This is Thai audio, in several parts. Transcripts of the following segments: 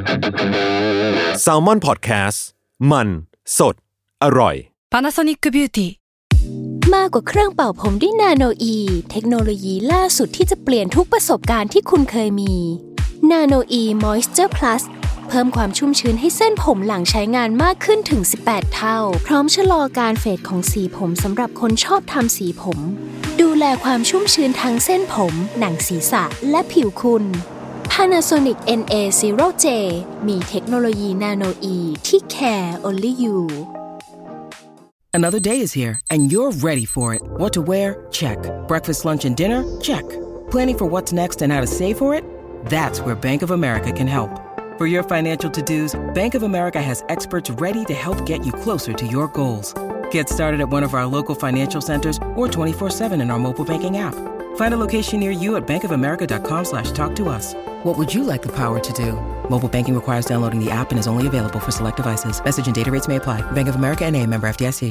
Salmon Podcast มันสดอร่อย Panasonic Beauty มากกว่าเครื่องเป่าผมด้วยนาโนอีเทคโนโลยีล่าสุดที่จะเปลี่ยนทุกประสบการณ์ที่คุณเคยมีนาโนอีมอยส์เจอร์พลัสเพิ่มความชุ่มชื้นให้เส้นผมหลังใช้งานมากขึ้นถึง18เท่าพร้อมชะลอการเฟดของสีผมสำหรับคนชอบทำสีผมดูแลความชุ่มชื้นทั้งเส้นผมหนังศีรษะและผิวคุณ Panasonic NA0J มีเทคโนโลยีนาโนอีที่ care only you Another day is here, and you're ready for it. What to wear? Check. Breakfast, lunch, and dinner? Check. Planning for what's next and how to save for it? That's where Bank of America can help. For your financial to-dos, Bank of America has experts ready to help get you closer to your goals. Get started at one of our local financial centers or 24/7 in our mobile banking app. Find a location near you at bankofamerica.com/talktous. What would you like the power to do? Mobile banking requires downloading the app and is only available for select devices. Message and data rates may apply. Bank of America NA, member FDIC.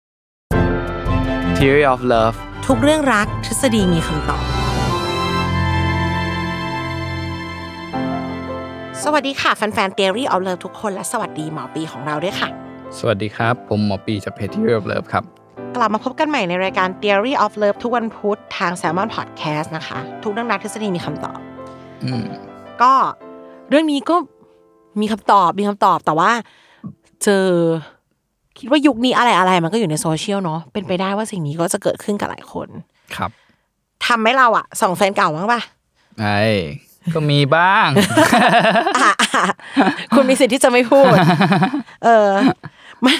Theory of Love ทุกเรื่องรักทฤษฎีมีคำตอบสวัสดีค่ะแฟนๆ Theory of Love ทุกคนและสวัสดีหมอปีของเราด้วยค่ะสวัสดีครับผมหมอปีจากเพจ Theory of Love ครับกลับมาพบกันใหม่ในรายการ Theory of Love ทุกวันพุธทาง Salmon Podcast นะคะทุกเรื่องรักทฤษฎีมีคำตอบก็เรื่องนี้ก็มีคำตอบแต่ว่าเจอคิดว่ายุคนี้อะไรมันก็อยู่ในโซเชียลเนาะเป็นไปได้ว่าสิ่งนี้ก็จะเกิดขึ้นกับหลายคนครับทำไหมเราอะส่องแฟนเก่าบ้างป่ะก็มีบ้างคุณมีสิทธิ์ที่จะไม่พูดมัน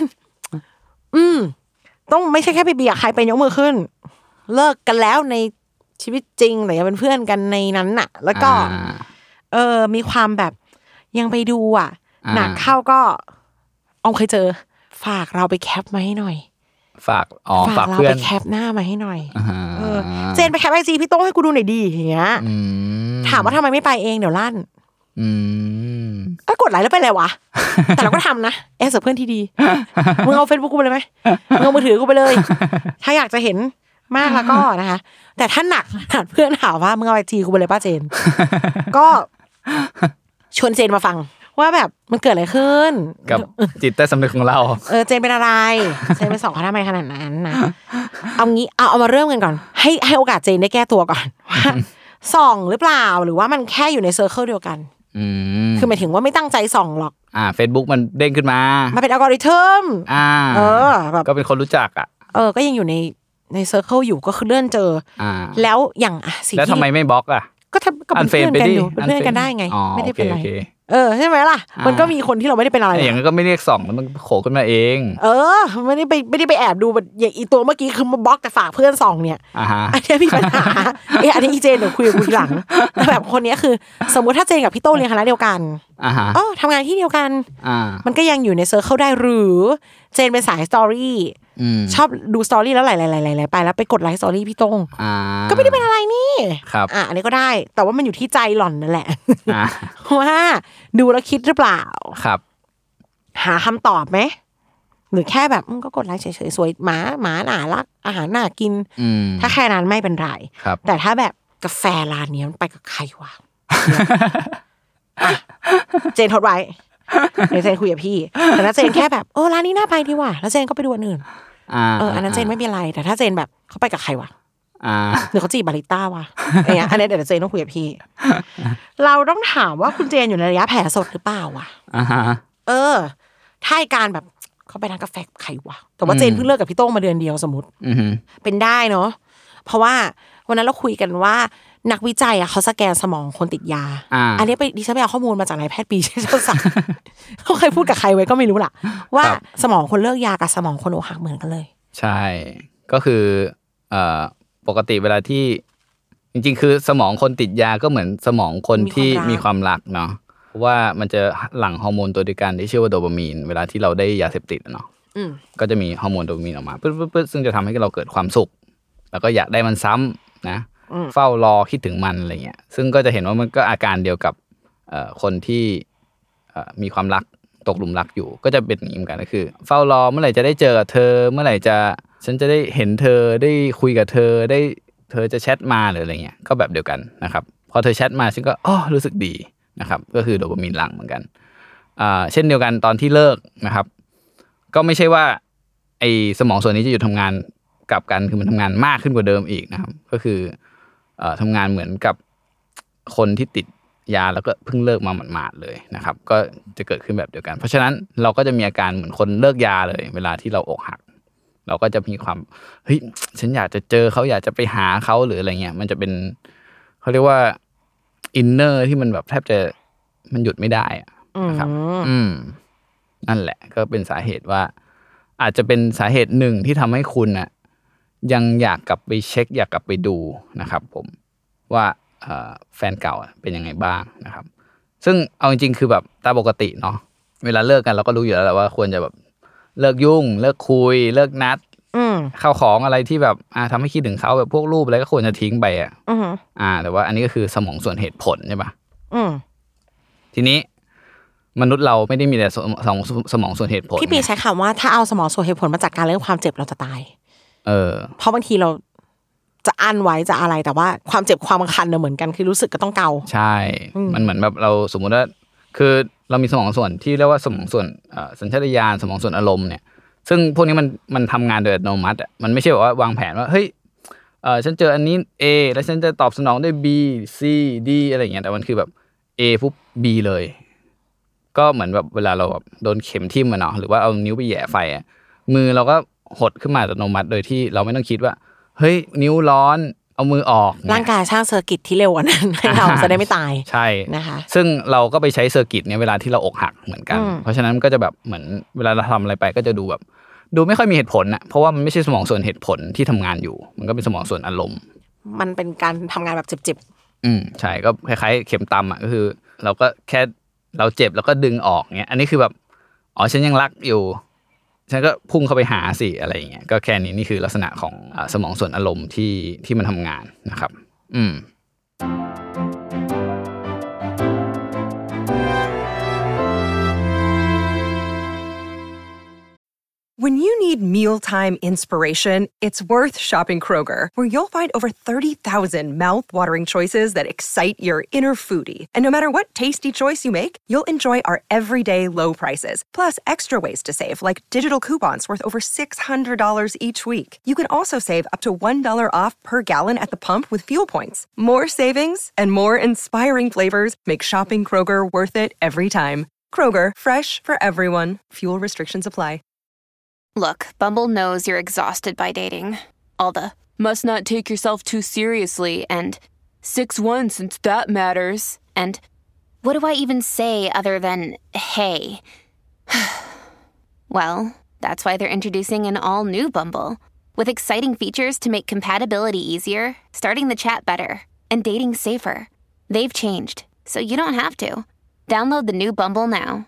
ต้องไม่ใช่แค่ไปเบียดใครไปยกมือขึ้นเลิกกันแล้วในชีวิตจริงแต่ยังเป็นเพื่อนกันในนั้นน่ะแล้วก็มีความแบบยังไปดูหนักเข้าก็เคยเจอฝากเราไปแคปมาให้หน่อยฝากเราเพื่อนไปแคปหน้ามาให้หน่อยเจนไปแคป IG พี่โต้งให้กูดูหน่อยดิอย่างเงี้ยถามว่าทำไมไม่ไปเองเดี๋ยวลั่นก็กดไลค์แล้วไปเลยวะแต่เราก็ทำนะเพื่อนที่ดีมึงเอา Facebook กูไปเลยมั้ยมึงเอามือถือกูไปเลยถ้าอยากจะเห็นมากแล้วก็นะคะแต่ถ้าหนักเพื่อนถามว่ามึงเอา IG กูไปเลยป้าเจนก็ชวนเจนมาฟังว่าแบบมันเกิดอะไรขึ้นกับจิตใต้สำนึกของเราเจนเป็นอะไรเจนไปส่องเขาทำไมขนาดนั้นนะเอางี้เอามาเริ่มกันก่อนให้โอกาสเจนได้แก้ตัวก่อนว่าส่องหรือเปล่าหรือว่ามันแค่อยู่ในเซอร์เคิลเดียวกันคือหมายถึงว่าไม่ตั้งใจส่องหรอก Facebook มันเด้งขึ้นมาเป็นอัลกอริทึมแบบก็เป็นคนรู้จักก็ยังอยู่ในเซอร์เคิลอยู่ก็คือเลื่อนเจอแล้วอย่างสิ่งที่แล้วทำไมไม่บล็อกก็เป็นเพื่อนกันอยู่เป็นเพื่อนกันได้ไงไม่ได้เป็นไรใช่ไหมล่ะมันก็มีคนที่เราไม่ได้เป็นอะไรอย่างนั้นก็ไม่เรียกส่องแล้วมันโผล่ขึ้นมาเองไม่ได้ไปแอบดูแบบอย่างอีตัวเมื่อกี้คือมาบล็อกแต่ฝากเพื่อนส่องเนี่ยอันนี้มีปัญหาอันนี้อีเจนเดี๋ยวคุยกับกูทีหลังแต่แบบคนนี้คือสมมุติถ้าเจนกับพี่โต้เรียนคณะเดียวกันทำงานที่เดียวกันมันก็ยังอยู่ในเซอร์เคิลได้หรือเจนเป็นสายสตอรี่ชอบดูสตอรี่แล้วไหลๆๆไปแล้วไปกดไลค์สตอรี่พี่โต้งก็ไม่ได้เป็นอะไรนี่อันนี้ก็ได้แต่ว่ามันอยู่ที่ใจหล่อนนั่นแหละว่าดูแล้วคิดหรือเปล่าครับหาคำตอบไหมหรือแค่แบบก็กดไลค์เฉยๆสวยหมาน่ารักอาหารน่ากินถ้าแค่นั้นไม่เป็นไรแต่ถ้าแบบกาแฟร้านนี้มันไปกับใครวะเจนทดไว้เดี๋ยวเจนคุยกับพี่แต่ถ้าเจนแค่แบบร้านนี้น่าไปดีว่ะแล้วเจนก็ไปดูอันอื่นอันนั้นเจนไม่เป็นไรแต่ถ้าเจนแบบเขาไปกับใครวะหรือเขาจีบบาริสต้าวะอันนี้เดี๋ยวเจนต้องคุยกับพี่เราต้องถามว่าคุณเจนอยู่ในระยะแผลสดหรือเปล่าวะถ้าการแบบเขาไปร้านกาแฟใครวะแต่ว่าเจนเพิ่งเลิกกับพี่โต้งมาเดือนเดียวสมมติเป็นได้เนาะเพราะว่าวันนั้นเราคุยกันว่านักวิจัยเขาสแกนสมองคนติดยาอันนี้ดิฉันไปเอาข้อมูลมาจากนายแพทย์ปีเจ้าสักเขาเคยพูดกับใครไว้ก็ไม่รู้ล่ะว่าสมองคนเลิกยากับสมองคนอกหักเหมือนกันเลยใช่ก็คือปกติเวลาที่จริงๆคือสมองคนติดยาก็เหมือนสมองคนที่มีความรักเนาะเพราะว่ามันจะหลั่งฮอร์โมนตัวเดียวกันที่ชื่อว่าโดปามีนเวลาที่เราได้ยาเสพติดเนาะก็จะมีฮอร์โมนโดปามีนออกมาปึ๊ดๆซึ่งจะทำให้เราเกิดความสุขแล้วก็อยากได้มันซ้ำนะเฝ้ารอคิดถึงมันอะไรเงี้ยซึ่งก็จะเห็นว่ามันก็อาการเดียวกับคนที่มีความรักตกหลุมรักอยู่ก็จะเป็นอย่างนี้เหมือนกันก็คือเฝ้ารอเมื่อไหร่จะได้เจอเธอเมื่อไหร่ฉันจะได้เห็นเธอได้คุยกับเธอเธอจะแชทมาหรืออะไรเงี้ยก็แบบเดียวกันนะครับพอเธอแชทมาฉันก็รู้สึกดีนะครับก็คือโดปามีนหลั่งเหมือนกันเช่นเดียวกันตอนที่เลิกนะครับก็ไม่ใช่ว่าไอ้สมองส่วนนี้จะหยุดทำงานกลับกันคือมันทำงานมากขึ้นกว่าเดิมอีกนะครับก็คือทำงานเหมือนกับคนที่ติดยาแล้วก็เพิ่งเลิกมาหมาดๆเลยนะครับก็จะเกิดขึ้นแบบเดียวกันเพราะฉะนั้นเราก็จะมีอาการเหมือนคนเลิกยาเลยเวลาที่เราอกหักเราก็จะมีความเฮ้ยฉันอยากจะเจอเขาอยากจะไปหาเขาหรืออะไรเงี้ยมันจะเป็นเขาเรียกว่าอินเนอร์ที่มันแบบแทบจะมันหยุดไม่ได้นะครับนั่นแหละก็เป็นสาเหตุว่าอาจจะเป็นสาเหตุหนึ่งที่ทำให้คุณน่ะยังอยากกลับไปเช็คอยากกลับไปดูนะครับผมว่าแฟนเก่าเป็นยังไงบ้างนะครับซึ่งเอาจริงๆคือแบบตามปกติเนาะเวลาเลิกกันเราก็รู้อยู่แล้วแหละว่าควรจะแบบเลิกยุ่งเลิกคุยเลิกนัดข้าวของอะไรที่แบบทำให้คิดถึงเขาแบบพวกรูปอะไรก็ควรจะทิ้งไปแต่ว่าอันนี้ก็คือสมองส่วนเหตุผลใช่ปะทีนี้มนุษย์เราไม่ได้มีแต่สมองส่วนเหตุผลพี่ปีใช้คำว่าถ้าเอาสมองส่วนเหตุผลมาจัดการเรื่องความเจ็บเราจะตายเพราะบางทีเราจะอั้นไว้จะอะไรแต่ว่าความเจ็บความคันเนี่ยเหมือนกันคือรู้สึกก็ต้องเกาใช่มันเหมือนแบบเราสมมุติว่าคือเรามีสมองส่วนที่เรียกว่าสมองส่วนสัญชาตญาณสมองส่วนอารมณ์เนี่ยซึ่งพวกนี้มันทำงานโดยอัตโนมัติมันไม่ใช่แบบว่าวางแผนว่าเฮ้ยฉันเจออันนี้ A แล้วฉันจะตอบสนองด้วย B C D อะไรอย่างเงี้ยแต่มันคือแบบ A ปุ๊บ B เลยก็เหมือนแบบเวลาเราแบบโดนเข็มทิ่มเนาะหรือว่าเอานิ้วไปแหย่ไฟมือเราก็หดขึ้นมาอัตโนมัติโดยที่เราไม่ต้องคิดว่าเฮ้ยนิ้วร้อนเอามือออกร่างกายสร้างเซอร์กิตที่เร็วกว่านั้นให้เราจะได้ไม่ตายใช่นะคะซึ่งเราก็ไปใช้เซอร์กิตเนี่ยเวลาที่เราอกหักเหมือนกันเพราะฉะนั้นก็จะแบบเหมือนเวลาเราทำอะไรไปก็จะดูแบบดูไม่ค่อยมีเหตุผลเพราะว่ามันไม่ใช่สมองส่วนเหตุผลที่ทำงานอยู่มันก็เป็นสมองส่วนอารมณ์มันเป็นการทำงานแบบเจ็บๆใช่ก็คล้ายๆเข็มตำก็คือเราก็แค่เราเจ็บแล้วก็ดึงออกเงี้ยอันนี้คือแบบฉันยังรักอยู่ฉันก็พุ่งเข้าไปหาสิอะไรอย่างเงี้ยก็แค่นี้นี่คือลักษณะของสมองส่วนอารมณ์ที่มันทำงานนะครับ When you need mealtime inspiration, it's worth shopping Kroger, where you'll find over 30,000 mouth-watering choices that excite your inner foodie. And no matter what tasty choice you make, you'll enjoy our everyday low prices, plus extra ways to save, like digital coupons worth over $600 each week. You can also save up to $1 off per gallon at the pump with fuel points. More savings and more inspiring flavors make shopping Kroger worth it every time. Kroger, fresh for everyone. Fuel restrictions apply. Look, Bumble knows you're exhausted by dating. All the, must not take yourself too seriously, and 6'1" since that matters. And what do I even say other than, hey? Well, that's why they're introducing an all-new Bumble, with exciting features to make compatibility easier, starting the chat better, and dating safer. They've changed, so you don't have to. Download the new Bumble now.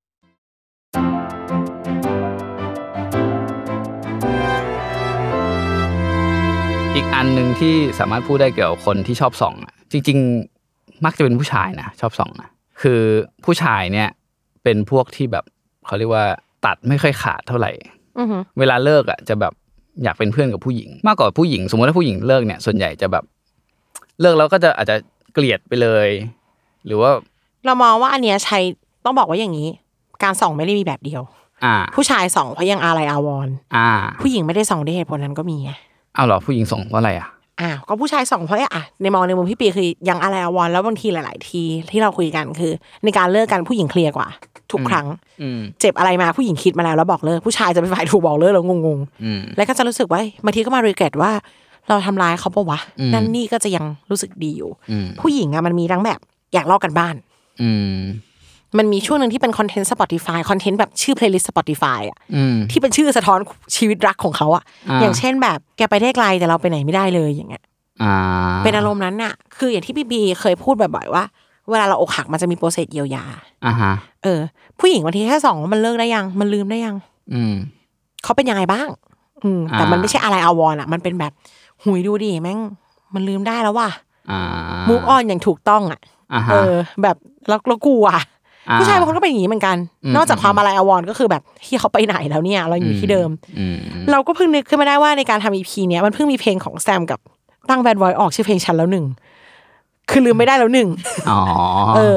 อีกอันนึงที่สามารถพูดได้เกี่ยวกับคนที่ชอบส่องจริงๆมักจะเป็นผู้ชายนะชอบส่องคือผู้ชายเนี่ยเป็นพวกที่แบบเขาเรียกว่าตัดไม่ค่อยขาดเท่าไหร่เวลาเลิกจะแบบอยากเป็นเพื่อนกับผู้หญิงมากกว่าผู้หญิงสมมติถ้าผู้หญิงเลิกเนี่ยส่วนใหญ่จะแบบเลิกแล้วก็จะอาจจะเกลียดไปเลยหรือว่าเรามองว่าอันเนี้ยใช้ต้องบอกว่าอย่างนี้การส่องไม่ได้มีแบบเดียวผู้ชายส่องเพราะยังอะไรอาวรผู้หญิงไม่ได้ส่องด้วยเหตุผลนั้นก็มีไงเอาเหรอผู้หญิงส่งเพราะอะไรก็ผู้ชายส่งเพราะในมองในมุมพี่ปีคือยังอะไรอาวรแล้วบางทีหลายๆทีที่เราคุยกันคือในการเลิกกันผู้หญิงเคลียร์กว่าทุกครั้งเจ็บอะไรมาผู้หญิงคิดมาแล้วบอกเลิกผู้ชายจะเป็นฝ่ายถูกบอกเลิกแล้วงงๆแล้วก็จะรู้สึกว่าบางทีก็มารีเกรตว่าเราทำร้ายเขาปะวะนั่นนี่ก็จะยังรู้สึกดีอยู่ผู้หญิงมันมีทั้งแบบอยากลอกกันบ้านมันมีช่วงนึงที่เป็นคอนเทนต์ Spotify คอนเทนต์แบบชื่อ playlist Spotify ที่เป็นชื่อสะท้อนชีวิตรักของเขาอย่างเช่นแบบแกไปได้ไกลแต่เราไปไหนไม่ได้เลยอย่างเงี้ยเป็นอารมณ์นั้นน่ะคืออย่างที่พี่บีเคยพูดบ่อยๆว่าเวลาเราอกหักมันจะมีโปรเซสเยียวยาผู้หญิงบางทีแค่2มันเลิกได้ยังมันลืมได้ยังเขาเป็นยังไงบ้างแต่มันไม่ใช่อะไรอาวรมันเป็นแบบหุยดูดิแม่งมันลืมได้แล้วว่ะมูฟออนอย่างถูกต้องแบบแล้วกูผู้ชายบางคนก็เป็นอย่างนี้เหมือนกันนอกจากความอะไรอวรก็คือแบบที่เขาไปไหนแล้วเนี่ยเราอยู่ที่เดิมเราก็เพิ่งนึกขึ้นมาได้ว่าในการทำ EP เนี้ยมันเพิ่งมีเพลงของแซมกับตั้งแบดบอยออกชื่อเพลงฉันแล้ว1คือลืมไม่ได้แล้ว1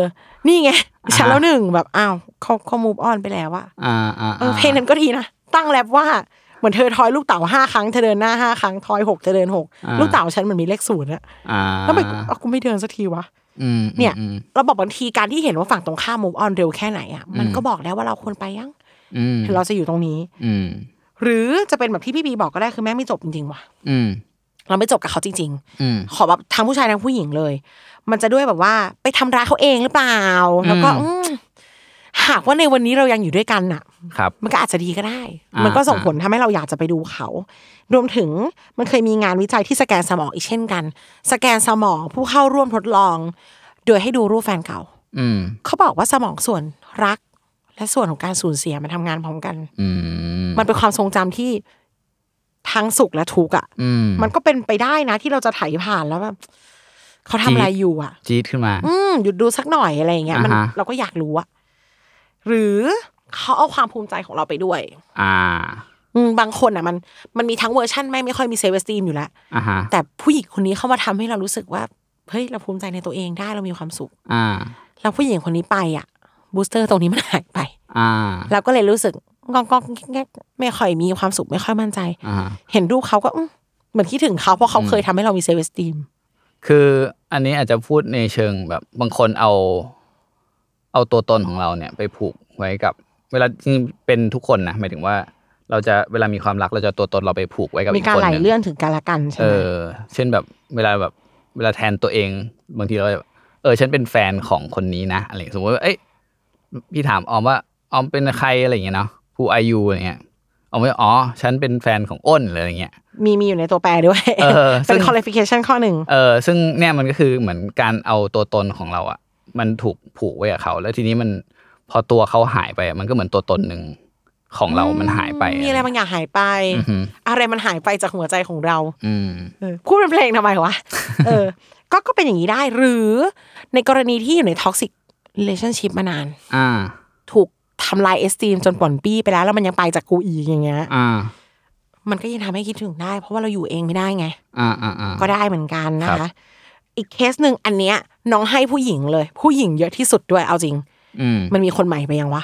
นี่ไงฉันแล้วหนึ่งแบบอ้าวเขา move on ไปแล้วอะเพลงนั้นก็ดีนะตั้งแรปว่าเหมือนเธอทอยลูกเต๋า5ครั้งเธอเดินหน้า5ครั้งทอย6เธอเดิน6ลูกเต๋าฉันมันมีเลข0อะแล้วไปกูไม่เดินสักทีวะเนี่ยเราบอกบางทีการที่เห็นว่าฝั่งตรงข้าม move on เร็วแค่ไหนอะมันก็บอกแล้วว่าเราควรไปยังถึงเราจะอยู่ตรงนี้หรือจะเป็นแบบที่พี่บีบอกก็ได้คือแม่ไม่จบจริงๆว่ะเราไม่จบกับเขาจริงๆขอแบบทั้งผู้ชายทั้งผู้หญิงเลยมันจะด้วยแบบว่าไปทำร้ายเขาเองหรือเปล่าแล้วก็หากว่าในวันนี้เรายังอยู่ด้วยกันน่ะมันก็อาจจะดีก็ได้มันก็ส่งผลทำให้เราอยากจะไปดูเขารวมถึงมันเคยมีงานวิจัยที่สแกนสมองอีกเช่นกันสแกนสมองผู้เข้าร่วมทดลองโดยให้ดูรูปแฟนเก่าเขาบอกว่าสมองส่วนรักและส่วนของการสูญเสียมันทำงานพร้อมกันมันเป็นความทรงจำที่ทั้งสุขและทุกข์อ่ะมันก็เป็นไปได้นะที่เราจะไถผ่านแล้วแบบเขาทำอะไรอยู่อ่ะจี๊ดขึ้นมาหยุดดูสักหน่อยอะไรอย่างเงี้ยมันเราก็อยากรู้อ่ะหรือเขาเอาความภูมิใจของเราไปด้วยบางคนอ่ะมันมีทั้งเวอร์ชั่นไม่ค่อยมีเซลฟ์เอสตีมอยู่แล้วแต่ผู้หญิงคนนี้เข้ามาทำให้เรารู้สึกว่าเฮ้ยเราภูมิใจในตัวเองได้เรามีความสุขแล้วผู้หญิงคนนี้ไปอ่ะบูสเตอร์ตรงนี้มันหายไปเราก็เลยรู้สึกงองไม่ค่อยมีความสุขไม่ค่อยมั่นใจเห็นรูปเขาก็เหมือนคิดถึงเขาเพราะเขาเคยทำให้เรามีเซลฟ์เอสตีมคืออันนี้อาจจะพูดในเชิงแบบบางคนเอาตัวตนของเราเนี่ยไปผูกไว้กับเวลาจริงเป็นทุกคนนะหมายถึงว่าเราจะเวลามีความรักเราจะตัวตนเราไปผูกไว้กับอีกคนนึงมีการไหลเลื่อนถึงกันและกันใช่ไหมเช่นแบบเวลาแทนตัวเองบางทีเราฉันเป็นแฟนของคนนี้นะอะไรสมมติว่าพี่ถามออมว่าออมเป็นใครอะไรอย่างเงี้ยเนาะ Who are you อะไรเงี้ยออมว่าฉันเป็นแฟนของอ้นอะไรอย่างเงี้ยมีอยู่ในตัวแปรด้วยเป็น qualification ข้อหนึ่งซึ่งเนี่ยมันก็คือเหมือนการเอาตัวตนของเราอ่ะมันถูกผูกไว้กับเขาแล้วทีนี้มันพอตัวเขาหายไปมันก็เหมือนตัวตนหนึ่งของเรามันหายไปมีอะไรบางอย่างหายไปอะไรมันหายไปจากหัวใจของเราพูดเป็นเพลงทำไมวะก็เป็นอย่างนี้ได้หรือในกรณีที่อยู่ใน toxic relationship มานานถูกทำลายเอสตีมจนป่นปี้ไปแล้วมันยังไปจากกูอีกอย่างเงี้ยมันก็ยังทำให้คิดถึงได้เพราะว่าเราอยู่เองไม่ได้ไงก็ได้เหมือนกันนะคะอีกเคสหนึ่งอันเนี้ยน้องให้ผู้หญิงเลยผู้หญิงเยอะที่สุดด้วยเอาจริงมันมีคนใหม่ไปยังวะ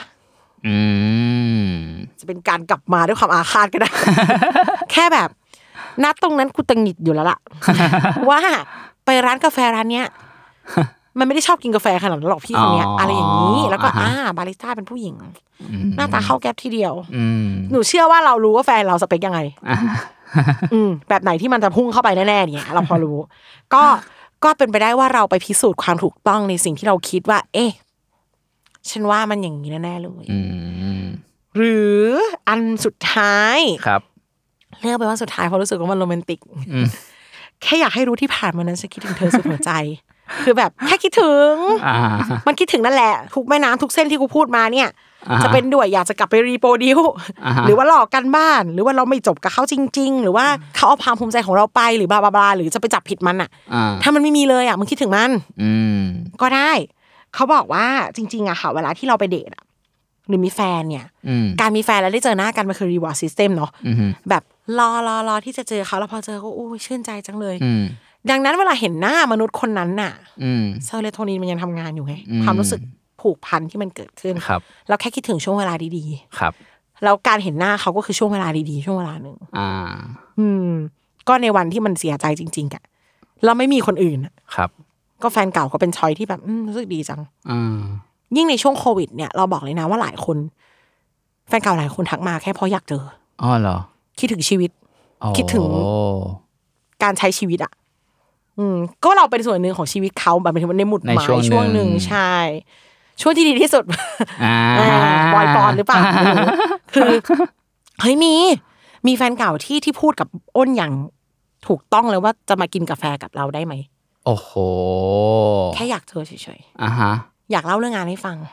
จะเป็นการกลับมาด้วยความอาฆาตก็ได้ แค่แบบนัดตรงนั้นกูตังหงิดอยู่แล้วล่ะ ว่าไปร้านกาแฟร้านเนี้ยมันไม่ได้ชอบกินกาแฟขนาดนั้นหรอกพี่คนเนี้ยอะไรอย่างนี้แล้วก็บาริสต้าเป็นผู้หญิงหน้าตาเข้าแก๊ปทีเดียวหนูเชื่อว่าเรารู้ว่าแฟนเราสเปคยังไงแบบไหนที่มันจะพุ่งเข้าไปแน่ๆเนี่ยเราพอรู้ก็เป็นไปได้ว่าเราไปพิสูจน์ความถูกต้องในสิ่งที่เราคิดว่าฉันว่ามันอย่างนี้แน่ๆเลยหรืออันสุดท้ายครับเลือกไปว่าสุดท้ายเพราะรู้สึกว่ามันโรแมนติกแค่อยากให้รู้ที่ผ่านมานั้นฉันคิดถึงเธอสุดหัวใจคือแบบแค่คิดถึงมันคิดถึงนั่นแหละทุกแม่น้ำทุกเส้นที่กูพูดมาเนี่ยจะเป็นด้วยอยากจะกลับไปรีโปรดิวหรือว่าหลอกกันบ้านหรือว่าเราไม่จบกับเขาจริงๆหรือว่าเขาเอาความภูมิใจของเราไปหรือบลาบลาหรือจะไปจับผิดมันอ่ะถ้ามันไม่มีเลยอ่ะมึงคิดถึงมันก็ได้เขาบอกว่าจริงๆอะค่ะเวลาที่เราไปเดทหรือมีแฟนเนี่ยการมีแฟนแล้วได้เจอหน้ากันมันคือ reward system เนาะแบบรอที่จะเจอเขาแล้วพอเจอก็อู้ชื่นใจจังเลยดังนั้นเวลาเห็นหน้ามนุษย์คนนั้นน่ะเซโรโทนินมันยังทำงานอยู่ไงความรู้สึกผูกพันที่มันเกิดขึ้นเราแค่คิดถึงช่วงเวลาดีๆแล้วการเห็นหน้าเขาก็คือช่วงเวลาดีๆช่วงเวลาหนึ่งก็ในวันที่มันเสียใจจริงๆอะเราไม่มีคนอื่นครับก็แฟนเก่าก็เป็นช้อยที่แบบรู้สึกดีจังยิ่งในช่วงโควิดเนี่ยเราบอกเลยนะว่าหลายคนแฟนเก่าหลายคนทักมาแค่เพราะอยากเจอเหรอคิดถึงชีวิตคิดถึงการใช้ชีวิตอ่ะก็เราเป็นส่วนหนึ่งของชีวิตเขาแบบในหมุดหมายช่วงหนึ่งใช่ช่วงที่ดีที่สุดบอยปอนหรือเปล่าคือเฮ้ยมีแฟนเก่าที่พูดกับอ้นอย่างถูกต้องเลยว่าจะมากินกาแฟกับเราได้ไหมโอ้โหแค่อยากเจอเฉยๆอยากเล่าเรื่องงานให้ฟัง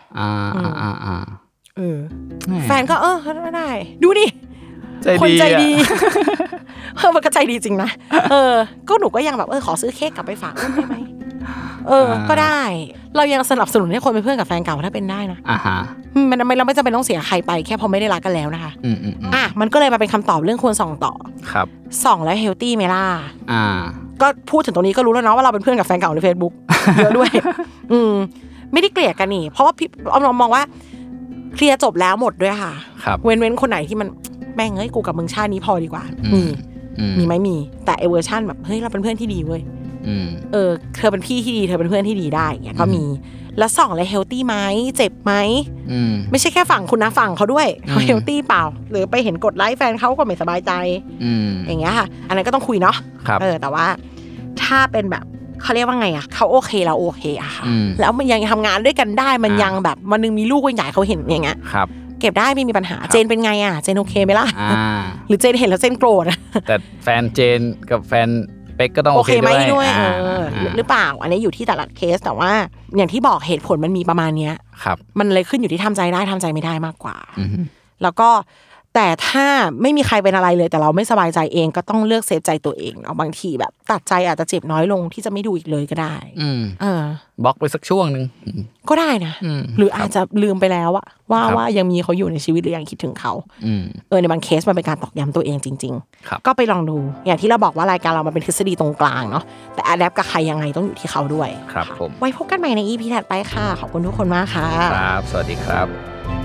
แฟนก็ได้ดูดิคนใจดีมันก็ใจดีจริงนะก็หนูก็ยังแบบขอซื้อเค้กกลับไปฝากได้ไหมก็ได้เรายังสนับสนุนให้คนเป็นเพื่อนกับแฟนเก่าถ้าเป็นได้นะเราไม่จำเป็นต้องเสียใครไปแค่พอไม่ได้รักกันแล้วนะคะมันก็เลยมาเป็นคำตอบเรื่องควรส่องต่อครับส่องแล้วเฮลตี้ไหมล่ะก็พูดถึงตรงนี้ก็รู้แล้วเนาะว่าเราเป็นเพื่อนกับแฟนเก่าใน Facebook เยอะด้วยไม่ได้เกลียดกันนี่เพราะว่าพี่มองว่าเคลียร์จบแล้วหมดด้วยค่ะเว้นคนไหนที่มันแม่งเฮ้ยกูกับมึงชาตินี้พอดีกว่ามีไหมมีแต่ไอเวอร์ชันแบบเฮ้ยเราเป็นเพื่อนที่ดีเว้ยเธอเป็นพี่ที่ดีเธอเป็นเพื่อนที่ดีได้อย่างเงี้ยก็มีแล้ว2เลยเฮลตี้ไหมเจ็บไหมไม่ใช่แค่ฝั่งคุณนะฝั่งเขาด้วยเขาเฮลตี้เปล่าหรือไปเห็นกดไลค์แฟนเขาก็ไม่สบายใจอย่างเงี้ยค่ะอันนั้นก็ต้องคุยเนาะแต่ว่าถ้าเป็นแบบเขาเรียกว่าไงอ่ะเขาโอเคเราโอเคอะค่ะแล้วมันยังทำงานด้วยกันได้มันยังแบบวันนึงมีลูกใหญ่เขาเห็นอย่างเงี้ยเก็บได้ไม่มีปัญหาเจนเป็นไงอ่ะเจนโอเคไหมล่ะหรือเจนเห็นแล้วเจนโกรธแต่แฟนเจนกับแฟนเป๊กก็ต้องโอเคด้วยหรือเปล่าอันนี้อยู่ที่แต่ละเคสแต่ว่าอย่างที่บอกเหตุผลมันมีประมาณเนี้ยมันเลยขึ้นอยู่ที่ทำใจได้ทำใจไม่ได้มากกว่าแล้วก็แต่ถ้าไม่มีใครเป็นอะไรเลยแต่เราไม่สบายใจเองก็ต้องเลือกเซฟใจตัวเองเอาบางทีแบบตัดใจอาจจะเจ็บน้อยลงที่จะไม่ดูอีกเลยก็ได้บล็อกไปสักช่วงนึงก็ได้นะหรืออาจจะลืมไปแล้วอะว่ายังมีเขาอยู่ในชีวิตหรือยังคิดถึงเขาในบางเคสมันเป็นการตอกย้ำตัวเองจริงๆก็ไปลองดูอย่างที่เราบอกว่ารายการเรามันเป็นทฤษฎีตรงกลางเนาะแต่อะแดปกับใครยังไงต้องอยู่ที่เขาด้วยครับผมไว้พบกันใหม่ใน EP ถัดไปค่ะขอบคุณทุกคนมากค่ะครับสวัสดีครับ